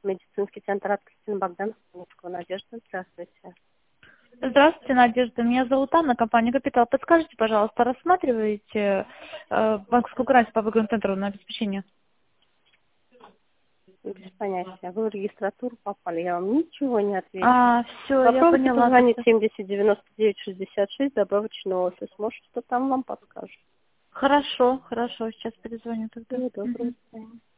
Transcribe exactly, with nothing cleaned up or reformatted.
Медицинский центр от Кристины Богдан, Надежда. Здравствуйте. Здравствуйте, Надежда. Меня зовут Анна, компания «Капитал». Подскажите, пожалуйста, рассматриваете э, банковскую гарантию по выгодному центру обеспечение? Без понятия. Вы в регистратуру попали, я вам ничего не отвечу. А, все, я Попробуйте поняла. позвонить семьдесят девяносто девять шестьдесят шесть, добавочный офис. Может, что там вам подскажет. Хорошо, хорошо, сейчас перезвоню тогда. Всего доброго. Мгм. До свидания.